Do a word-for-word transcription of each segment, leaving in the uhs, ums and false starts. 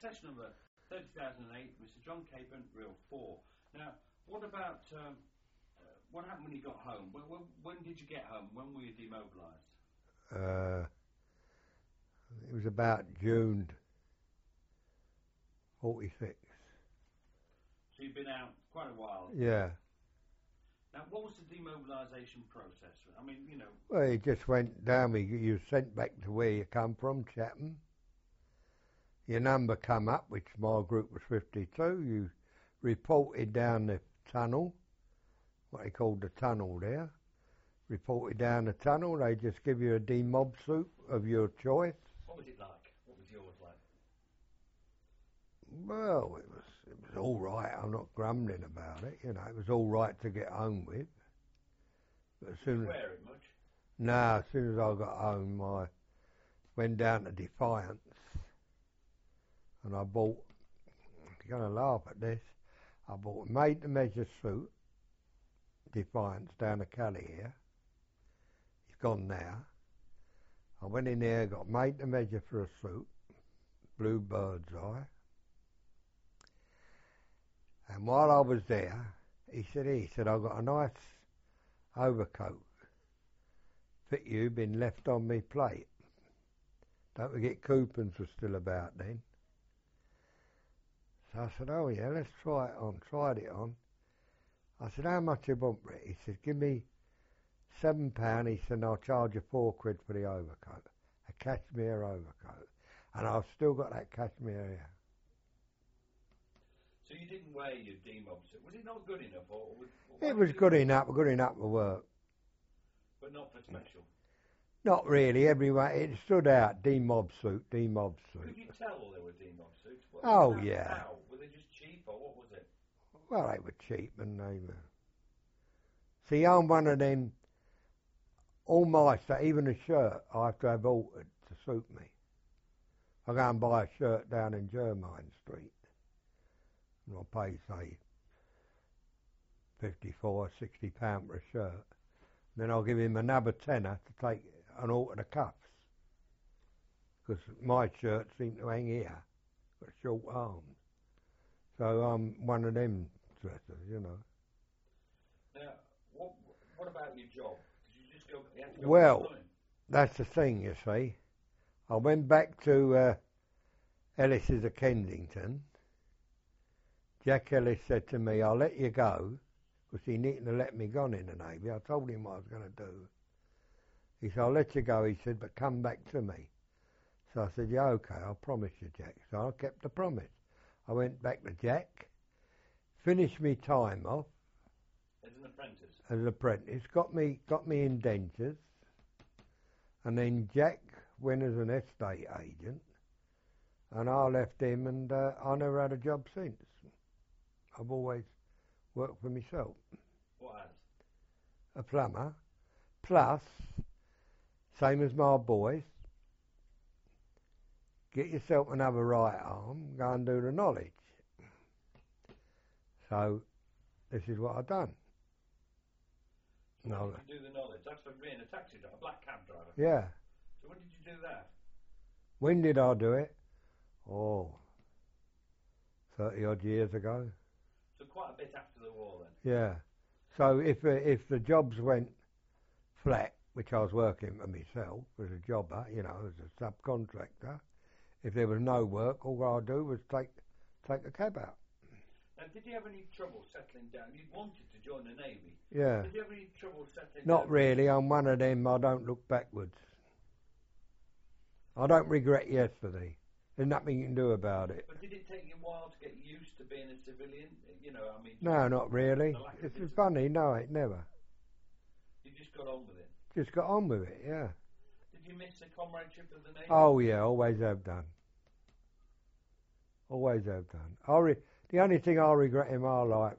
access number thirty thousand eight, Mister John Capon, Reel four. Now, what about, um, uh, what happened when you got home? When, when, when did you get home? When were you demobilised? Uh, it was about June forty-six. So you've been out quite a while. Yeah. Now, what was the demobilisation process? I mean, you know... Well, it just went down. You were sent back to where you come from, Chatham. Your number come up, which my group was fifty-two. You reported down the tunnel, what they called the tunnel there. Reported down the tunnel. They just give you a demob suit of your choice. What was it like? What was yours like? Well, it was it was all right. I'm not grumbling about it. You know, it was all right to get home with. But as soon Did you as, wear it much? no, as soon as I got home, I went down to Defiance, and I bought. You're gonna laugh at this. I bought a made-to-measure suit, Defiance, down at Cali here. He's gone now. I went in there, got made-to-measure for a suit, blue bird's eye. And while I was there, he said, he said, I've got a nice overcoat. Fit you, been left on me plate. Don't forget coupons were still about then. So I said, oh yeah, let's try it on. Tried it on. I said, how much you want for it? He said, give me seven pound. He said, I'll charge you four quid for the overcoat. A cashmere overcoat. And I've still got that cashmere here. So you didn't wear your demob suit. Was it not good enough? Or, or it was good enough, good enough for work. But not for special? Not really. Everyone, it stood out, demob suit, demob suit. Could you tell they were demob suits? What, oh, how, yeah. How? Were they just cheap or what was it? Well, they were cheap and they were... See, I'm one of them, all my stuff, even a shirt, I have to have altered to suit me. I go and buy a shirt down in Jermyn Street. And I'll pay, say, fifty-four, sixty pounds for a shirt. Then I'll give him another tenner to take and alter the cuffs. Because my shirt seemed to hang here, got short arms. So I'm one of them dressers, you know. Now, what, what about your job? Did you just go, you have to go well, that's the thing, you see. I went back to uh, Ellis's of Kensington. Jack Ellis said to me, I'll let you go, because he needn't have let me go in the Navy. I told him what I was going to do. He said, I'll let you go, he said, but come back to me. So I said, yeah, okay, I'll promise you, Jack. So I kept the promise. I went back to Jack, finished me time off. As an apprentice? As an apprentice. Got me, got me indentures. And then Jack went as an estate agent. And I left him and uh, I never had a job since. I've always worked for myself. What as? A plumber. Plus, same as my boys, get yourself another right arm, go and do the knowledge. So, this is what I've done. So no. when did you do the knowledge? That's for being a taxi driver, a black cab driver. Yeah. So when did you do that? When did I do it? Oh, thirty odd years ago. So quite a bit after the war then? Yeah. So if uh, if the jobs went flat, which I was working for myself as a jobber, you know, as a subcontractor, if there was no work, all I'd do was take take a cab out. Now, did you have any trouble settling down? You wanted to join the Navy. Yeah. Did you have any trouble settling Not down? Not really. I'm one of them, I don't look backwards. I don't regret yesterday. There's nothing you can do about it. But did it take you a while to get used to being a civilian? You know, I mean... No, not really. It's funny. No, it never. You just got on with it? Just got on with it, yeah. Did you miss the comradeship of the Navy? Oh, yeah, always have done. Always have done. I re the only thing I regret in my life...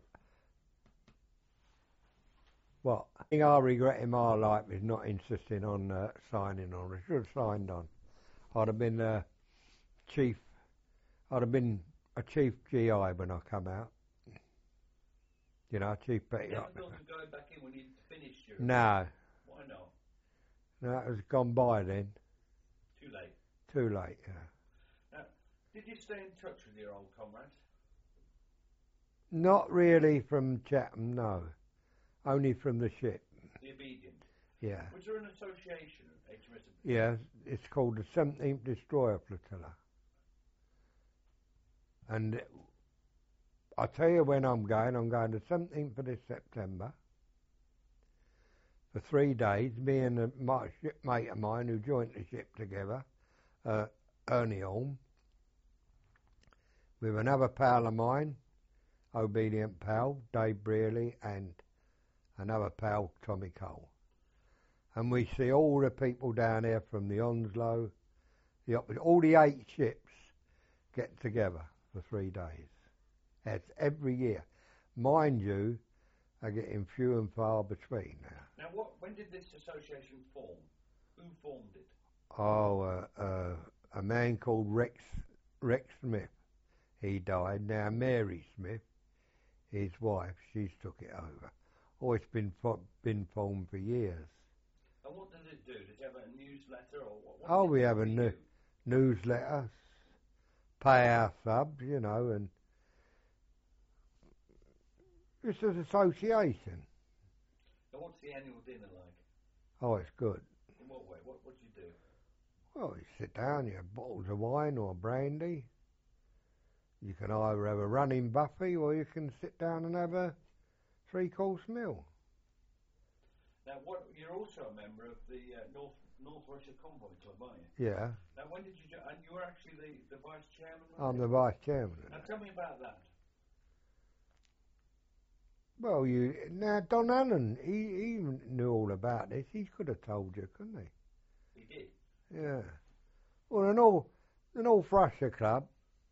What? The thing I regret in my life is not insisting on uh, signing on. I should have signed on. I'd have been... Uh, Chief, I'd have been a chief G I when I come out. You know, chief petty You officer. never thought of going back in when you'd finished your... No. Why not? No, it was gone by then. Too late. Too late, yeah. Now, Did you stay in touch with your old comrades? Not really from Chatham, no. Only from the ship. The Obedient? Yeah. Was there an association of H M S Obedient? Yeah, it's called the seventeenth Destroyer Flotilla. And I tell you when I'm going, I'm going the seventeenth of this September for three days. Me and a my shipmate of mine who joined the ship together, uh, Ernie Holm, with another pal of mine, Obedient pal, Dave Brearley, and another pal, Tommy Cole. And we see all the people down there from the Onslow, the op- all the eight ships get together for three days. That's every year. Mind you, are getting few and far between now. Now, what? When did this association form? Who formed it? Oh, uh, uh, a man called Rex Rex Smith. He died. Now Mary Smith, his wife, she's took it over. Oh, it's been fo- been formed for years. And what does it do? Does it have a newsletter or what? what Oh, does it we do have a for new you? newsletter, pay our subs, you know, and it's an association. And what's the annual dinner like? Oh, it's good. In what way? What what do you do? Well, you sit down, you have bottles of wine or brandy. You can either have a running buffet or you can sit down and have a three-course meal. Now, what? You're also a member of the uh, North North Russia Convoy Club, aren't you? Yeah, Now, when did you? Jo- and you were actually the, the vice chairman. I'm weren't the you? vice chairman. Now, tell me about that. Well, you now Don Allen, he, he knew all about this. He could have told you, couldn't he? He did. Yeah. Well, the North, the North Russia Club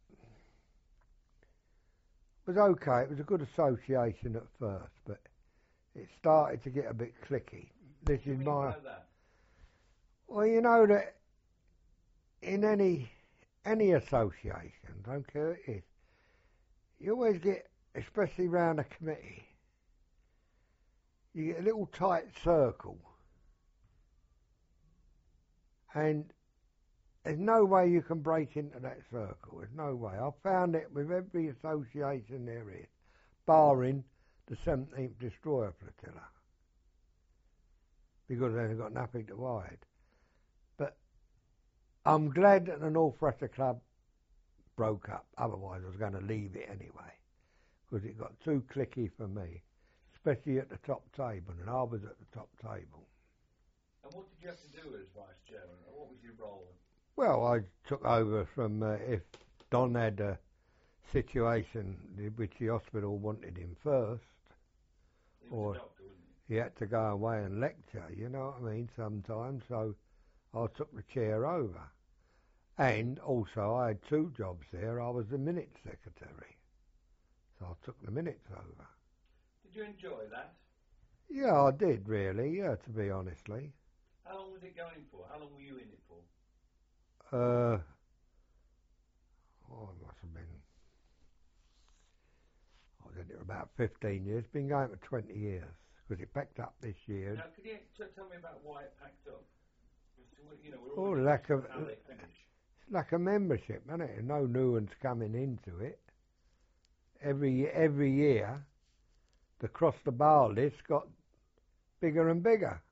was okay. It was a good association at first, but it started to get a bit clicky. This What do you is mean my. by that? Well, you know that in any any association, don't care who it is, you always get, especially round a committee, you get a little tight circle, and there's no way you can break into that circle. There's no way. I've found it with every association there is, barring the seventeenth Destroyer Flotilla, because they've got nothing to hide. But I'm glad that the North Russia Club broke up. Otherwise, I was going to leave it anyway, because it got too clicky for me, especially at the top table, and I was at the top table. And what did you have to do as vice chairman? Or what was your role? Well, I took over from uh, if Don had a situation which the hospital wanted him first, He was or a doctor, wasn't he? he had to go away and lecture, you know what I mean, sometimes, so I took the chair over. And also I had two jobs there. I was the minutes secretary, so I took the minutes over. Did you enjoy that? Yeah, I did really, yeah, to be honestly. How long was it going for? How long were you in it for? Uh, oh, it must have been, I was in it about fifteen years, been going for twenty years, because it packed up this year. Now, could you t- tell me about why it packed up? 'Cause, you know, we're Oh, all lack interested of- in how they finish. It's like a membership, isn't it? No new ones coming into it. Every every year, the cross the bar list got bigger and bigger.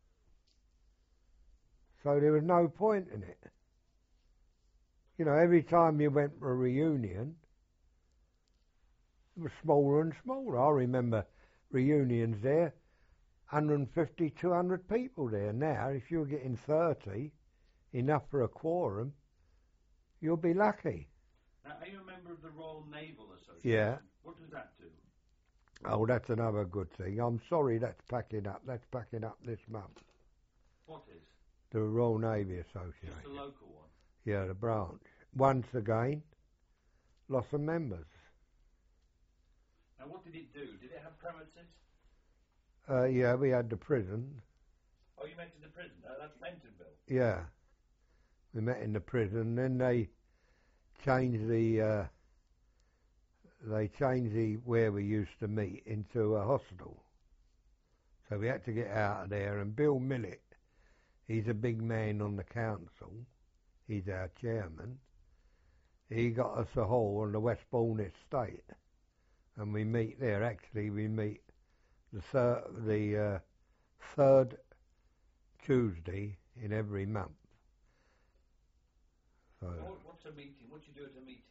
So there was no point in it. You know, every time you went for a reunion, it was smaller and smaller. I remember reunions there, one hundred fifty, two hundred people there. Now, if you're getting thirty, enough for a quorum, you'll be lucky. Now, are you a member of the Royal Naval Association? Yeah. What does that do? Oh, that's another good thing. I'm sorry that's packing up. That's packing up this month. What is? The Royal Navy Association. Just a local one. Yeah, the branch. Once again, lots of members. Now, what did it do? Did it have premises? Uh, yeah, we had the prison. Oh, you mentioned the prison. Uh, that's Pentonville. Yeah. We met in the prison. Then they changed the, uh, they changed the, where we used to meet into a hostel. So we had to get out of there. And Bill Millett, he's a big man on the council. He's our chairman. he got us a hall on the Westbourne estate, and we meet there. Actually, we meet the third, the uh, third Tuesday in every month. So What, what's a meeting? What do you do at a meeting?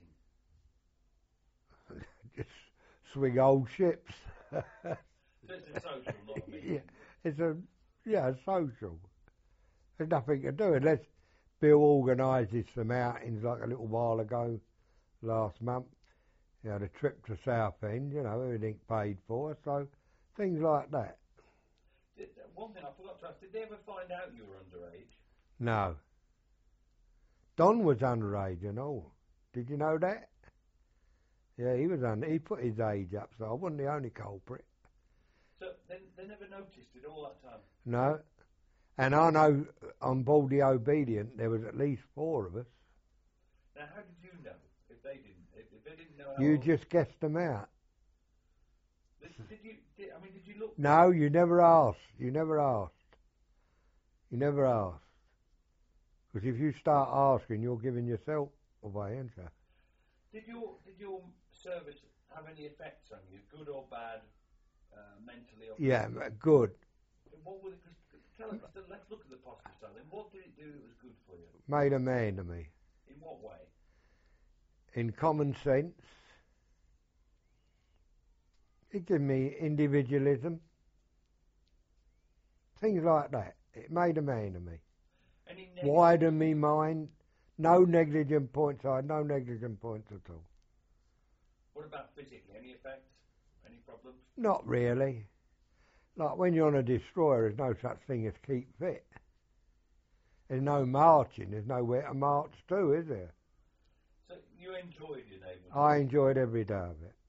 just swing old ships. So it's a social, not a meeting. Yeah, it's a yeah social. There's nothing to do unless Bill organises some outings like a little while ago, last month. You know, the trip to Southend, you know, everything paid for, so things like that. Did, one thing I forgot to ask, did they ever find out you were underage? No. Don was underage and all. Did you know that? Yeah, he was under. He put his age up, so I wasn't the only culprit. So they, they never noticed it all that time? No. And I know on board the Obedient there was at least four of us. Now, how did you know if they didn't? If, if they didn't know how You old- just guessed them out. Did, did you? Did, I mean, did you look? No, you never asked. You never asked. You never asked. Because if you start asking, you're giving yourself away, aren't you? Did your did your service have any effects on you, good or bad, uh, mentally? Or Yeah, m- good. What was it? 'Cause tell us. Let's look at the positive side. Then, what did it do that was good for you? Made a man of me. In what way? In common sense. It gave me individualism. Things like that. It made a man of me. Any negative? Widened me mind. No negligent points. I had no negligent points at all. What about physically? Any effects? Any problems? Not really. Like when you're on a destroyer, there's no such thing as keep fit. There's no marching. There's nowhere to march to, is there? So you enjoyed your neighbourhood? I enjoyed every day of it.